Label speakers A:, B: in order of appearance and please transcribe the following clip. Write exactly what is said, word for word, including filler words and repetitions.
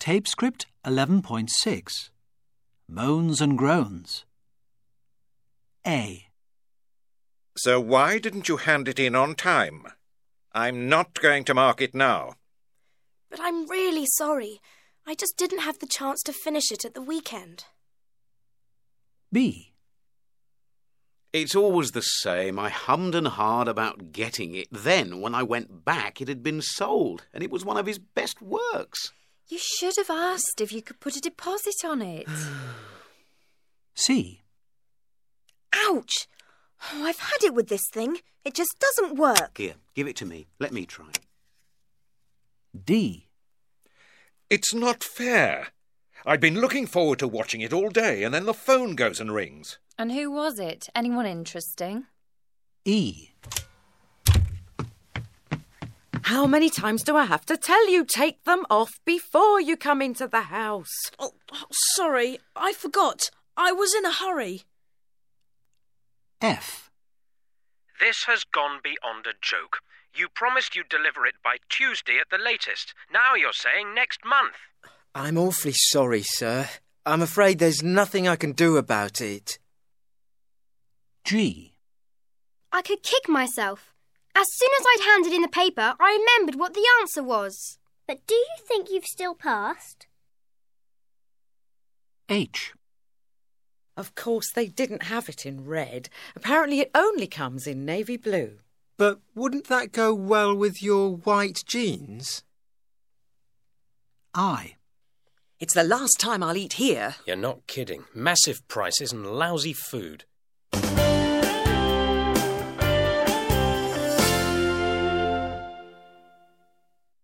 A: Tape script eleven point six. Moans and groans. A.
B: So why didn't you hand it in on time? I'm not going to mark it now.
C: But I'm really sorry. I just didn't have the chance to finish it at the weekend.
A: B.
D: It's always the same. I hummed and hawed about getting it. Then, when I went back, it had been sold, and it was one of his best works.
E: You should have asked if you could put a deposit on it.
A: C.
C: Ouch! Oh, I've had it with this thing. It just doesn't work.
D: Here, give it to me. Let me try.
A: D.
B: It's not fair. I'd been looking forward to watching it all day, and then the phone goes and rings.
E: And who was it? Anyone interesting?
A: E.
F: How many times do I have to tell you? Take them off before you come into the house.
G: Oh, sorry, I forgot. I was in a hurry.
A: F.
H: This has gone beyond a joke. You promised you'd deliver it by Tuesday at the latest. Now you're saying next month.
I: I'm awfully sorry, sir. I'm afraid there's nothing I can do about it.
A: G.
J: I could kick myself. As soon as I'd handed in the paper, I remembered what the answer was.
K: But do you think you've still passed?
A: H.
F: Of course, they didn't have it in red. Apparently it only comes in navy blue.
I: But wouldn't that go well with your white jeans?
A: I.
L: It's the last time I'll eat here.
M: You're not kidding. Massive prices and lousy food.